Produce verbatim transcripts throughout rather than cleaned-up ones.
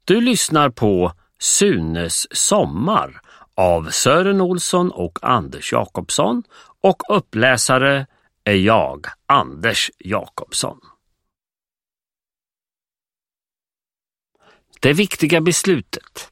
Du lyssnar på Sunes sommar av Sören Olsson och Anders Jakobsson, och uppläsare är jag, Anders Jakobsson. Det viktiga beslutet.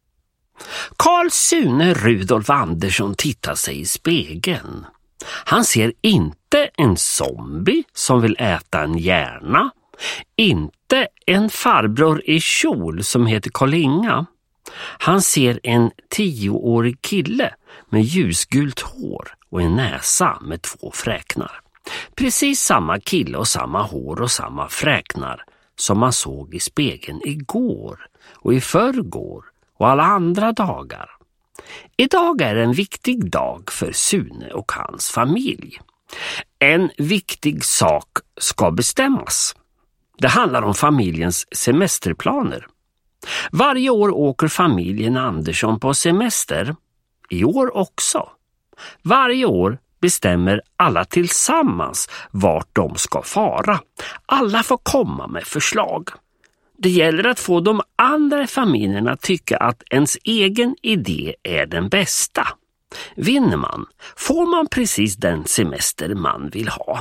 Carl Sune Rudolf Andersson tittar sig i spegeln. Han ser inte en zombie som vill äta en hjärna, inte en farbror i kjol som heter Karl-Inga. Han ser en tioårig kille med ljusgult hår och en näsa med två fräknar. Precis samma kille och samma hår och samma fräknar som man såg i spegeln igår och i förrgår och alla andra dagar. Idag är en viktig dag för Sune och hans familj. En viktig sak ska bestämmas. Det handlar om familjens semesterplaner. Varje år åker familjen Andersson på semester. I år också. Varje år bestämmer alla tillsammans vart de ska fara. Alla får komma med förslag. Det gäller att få de andra familjerna att tycka att ens egen idé är den bästa. Vinner man, får man precis den semester man vill ha.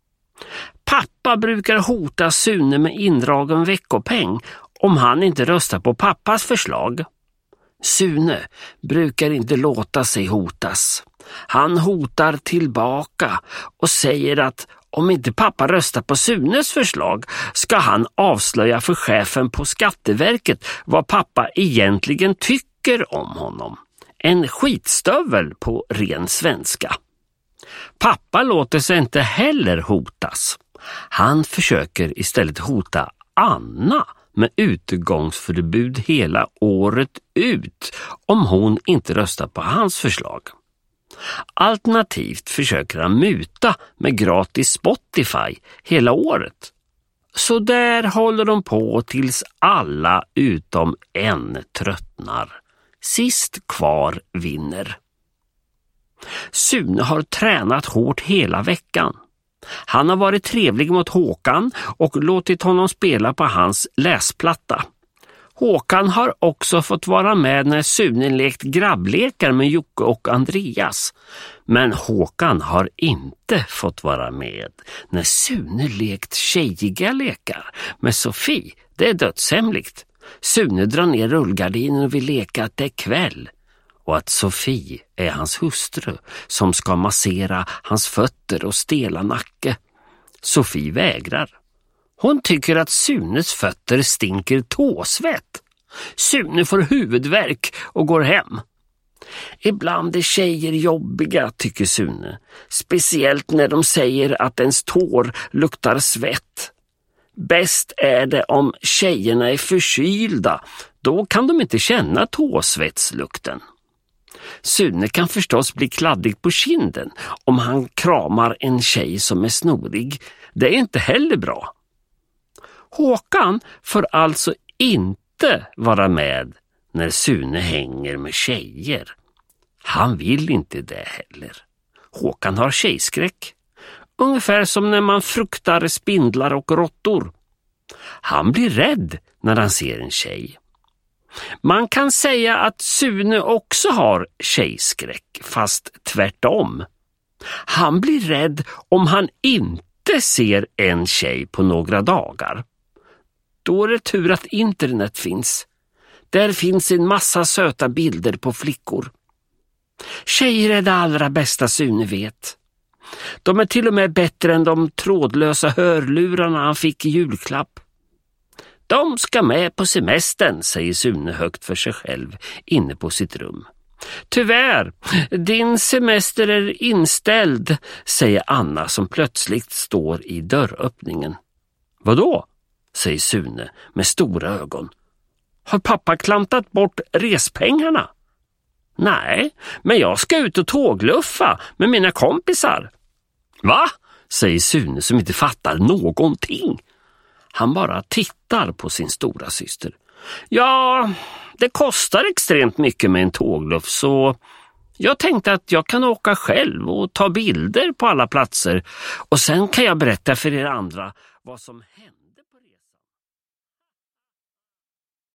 Pappa brukar hota Sune med indragen veckopeng om han inte röstar på pappas förslag. Sune brukar inte låta sig hotas. Han hotar tillbaka och säger att om inte pappa röstar på Sunes förslag ska han avslöja för chefen på Skatteverket vad pappa egentligen tycker om honom. En skitstövel på ren svenska. Pappa låter sig inte heller hotas. Han försöker istället hota Anna med utegångsförbud hela året ut om hon inte röstar på hans förslag. Alternativt försöker han muta med gratis Spotify hela året. Så där håller de på tills alla utom en tröttnar. Sist kvar vinner. Sune har tränat hårt hela veckan. Han har varit trevlig mot Håkan och låtit honom spela på hans läsplatta. Håkan har också fått vara med när Sune lekt grabblekar med Jocke och Andreas. Men Håkan har inte fått vara med när Sune lekt tjejiga lekar med Sofie. Det är dödshemligt. Sune drar ner rullgardinen och vill leka att det är kväll. Och att Sofie är hans hustru som ska massera hans fötter och stela nacke. Sofie vägrar. Hon tycker att Sunes fötter stinker tåsvett. Sune får huvudvärk och går hem. Ibland är tjejer jobbiga, tycker Sune. Speciellt när de säger att ens tår luktar svett. Bäst är det om tjejerna är förkylda. Då kan de inte känna tåsvettslukten. Sune kan förstås bli kladdig på kinden om han kramar en tjej som är snorig. Det är inte heller bra. Håkan får alltså inte vara med när Sune hänger med tjejer. Han vill inte det heller. Håkan har tjejskräck. Ungefär som när man fruktar spindlar och råttor. Han blir rädd när han ser en tjej. Man kan säga att Sune också har tjejskräck, fast tvärtom. Han blir rädd om han inte ser en tjej på några dagar. Då är det tur att internet finns. Där finns en massa söta bilder på flickor. Tjejer är det allra bästa Sune vet. De är till och med bättre än de trådlösa hörlurarna han fick i julklapp. De ska med på semestern, säger Sune högt för sig själv inne på sitt rum. Tyvärr, din semester är inställd, säger Anna som plötsligt står i dörröppningen. Vadå? Säger Sune med stora ögon. Har pappa klantat bort respengarna? Nej, men jag ska ut och tågluffa med mina kompisar. Va? Säger Sune som inte fattar någonting. Han bara tittar på sin stora syster. Ja, det kostar extremt mycket med en tågluff, så jag tänkte att jag kan åka själv och ta bilder på alla platser och sen kan jag berätta för er andra vad som händer.